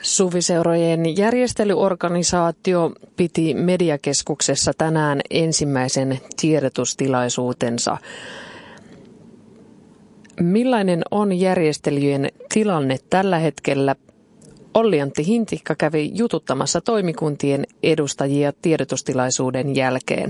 Suviseurojen järjestelyorganisaatio piti mediakeskuksessa tänään ensimmäisen tiedotustilaisuutensa. Millainen on järjestelyjen tilanne tällä hetkellä? Olli-Antti Hintikka kävi jututtamassa toimikuntien edustajia tiedotustilaisuuden jälkeen.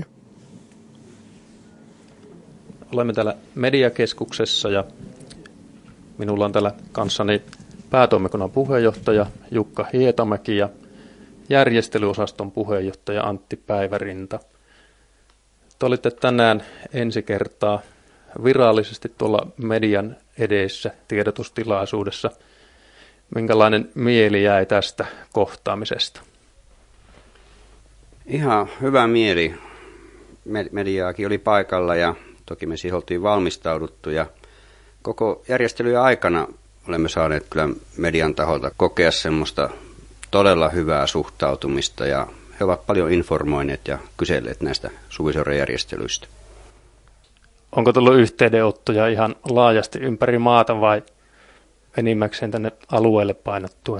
Olemme täällä mediakeskuksessa ja minulla on täällä kanssani päätoimikunnan puheenjohtaja Jukka Hietamäki ja järjestelyosaston puheenjohtaja Antti Päivärinta. Te olitte tänään ensi kertaa virallisesti tuolla median edessä tiedotustilaisuudessa. Minkälainen mieli jäi tästä kohtaamisesta? Ihan hyvä mieli. Mediaakin oli paikalla ja toki me siihen oltiin valmistauduttu ja koko järjestelyjen aikana olemme saaneet kyllä median taholta kokea semmoista todella hyvää suhtautumista ja he ovat paljon informoineet ja kyselleet näistä suviseurajärjestelyistä. Onko tullut yhteydenottoja ihan laajasti ympäri maata vai enimmäkseen tänne alueelle painottuen?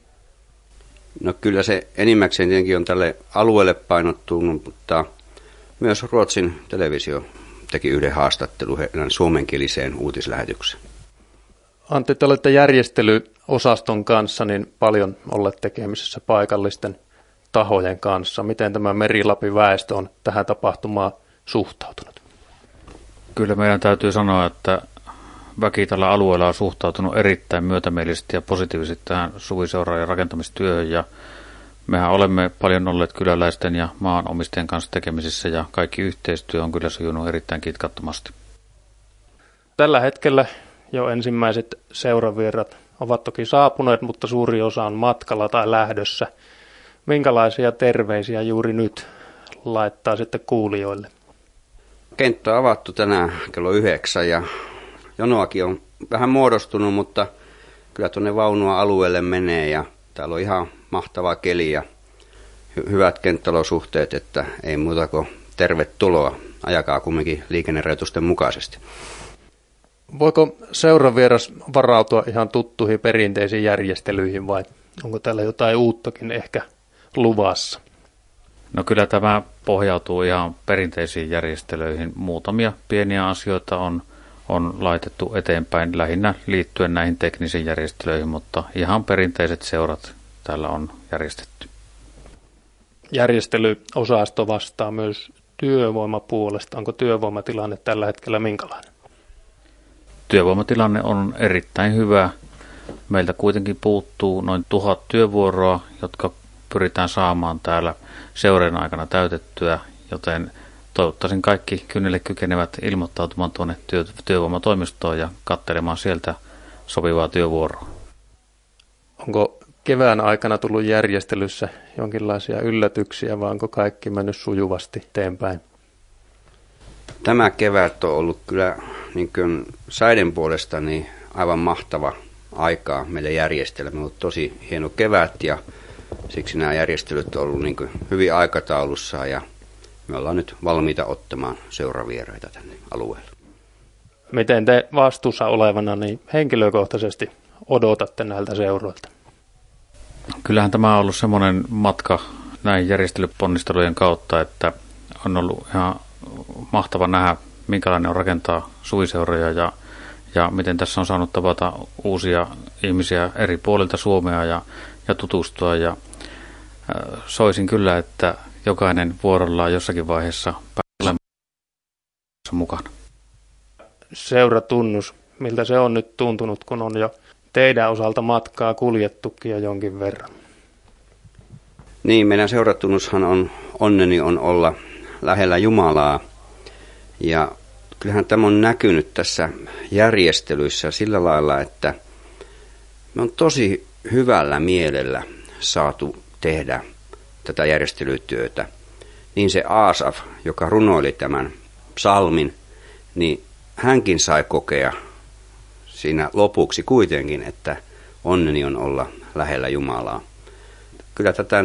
No kyllä se enimmäkseen tietenkin on tälle alueelle painottunut, mutta myös Ruotsin televisio teki yhden haastattelun heidän suomenkieliseen uutislähetykseen. Antti, te olette järjestelyosaston kanssa niin paljon olleet tekemisissä paikallisten tahojen kanssa. Miten tämä Meri-Lapin väestö on tähän tapahtumaan suhtautunut? Kyllä meidän täytyy sanoa, että väki tällä alueella on suhtautunut erittäin myötämielisesti ja positiivisesti tähän suviseuraajan rakentamistyöhön. Ja mehän olemme paljon olleet kyläläisten ja maanomistajien kanssa tekemisissä ja kaikki yhteistyö on kyllä sujunut erittäin kitkattomasti. Tällä hetkellä jo ensimmäiset seuravirrat ovat toki saapuneet, mutta suuri osa on matkalla tai lähdössä. Minkälaisia terveisiä juuri nyt laittaa sitten kuulijoille? Kenttä on avattu tänään kello 9 ja jonoakin on vähän muodostunut, mutta kyllä tuonne vaunua alueelle menee ja täällä on ihan mahtava keli ja hyvät kenttäolosuhteet, että ei muuta kuin tervetuloa. Ajakaa kumminkin liikennerajoitusten mukaisesti. Voiko seuravieras varautua ihan tuttuihin perinteisiin järjestelyihin vai onko täällä jotain uuttakin ehkä luvassa? No kyllä tämä pohjautuu ihan perinteisiin järjestelyihin. Muutamia pieniä asioita on laitettu eteenpäin lähinnä liittyen näihin teknisiin järjestelyihin, mutta ihan perinteiset seurat täällä on järjestetty. Järjestelyosasto vastaa myös työvoimapuolesta. Onko työvoimatilanne tällä hetkellä minkälainen? Työvoimatilanne on erittäin hyvä. Meiltä kuitenkin puuttuu noin 1000 työvuoroa, jotka pyritään saamaan täällä seurojen aikana täytettyä, joten toivottaisin kaikki kynnelle kykenevät ilmoittautumaan tuonne työvoimatoimistoon ja katselemaan sieltä sopivaa työvuoroa. Onko kevään aikana tullut järjestelyssä jonkinlaisia yllätyksiä vai onko kaikki mennyt sujuvasti eteenpäin? Tämä kevät on ollut kyllä niin kuin säiden puolesta niin aivan mahtava aikaa meille järjestellä. Me on ollut tosi hieno kevät ja siksi nämä järjestelyt on ollut niin kuin hyvin aikataulussa ja me ollaan nyt valmiita ottamaan seuravieraita tänne alueelle. Miten te vastuussa olevana niin henkilökohtaisesti odotatte näiltä seuroilta? Kyllähän tämä on ollut semmoinen matka näin järjestelyponnistelujen kautta, että on ollut ihan mahtava nähdä, minkälainen on rakentaa suviseuroja ja miten tässä on saanut tavata uusia ihmisiä eri puolilta Suomea ja tutustua. Ja soisin kyllä, että jokainen vuorollaan jossakin vaiheessa pääsee mukana. Seuratunnus, miltä se on nyt tuntunut, kun on jo teidän osalta matkaa kuljettukin jo jonkin verran? Niin, meidän seuratunnushan on, onneni on olla lähellä Jumalaa. Ja kyllähän tämä on näkynyt tässä järjestelyissä sillä lailla, että me on tosi hyvällä mielellä saatu tehdä tätä järjestelytyötä. Niin se Aasaf, joka runoili tämän psalmin, niin hänkin sai kokea siinä lopuksi kuitenkin, että onneni on olla lähellä Jumalaa. Kyllä tätä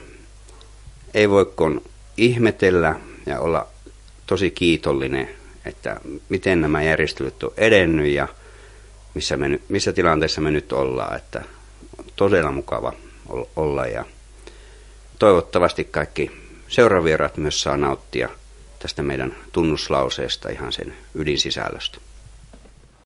ei voi kuin ihmetellä ja olla tosi kiitollinen, että miten nämä järjestelyt on edennyt ja missä tilanteessa me nyt ollaan. Että todella mukava olla. Ja toivottavasti kaikki seuravieraat myös saa nauttia tästä meidän tunnuslauseesta ihan sen ydinsisällöstä.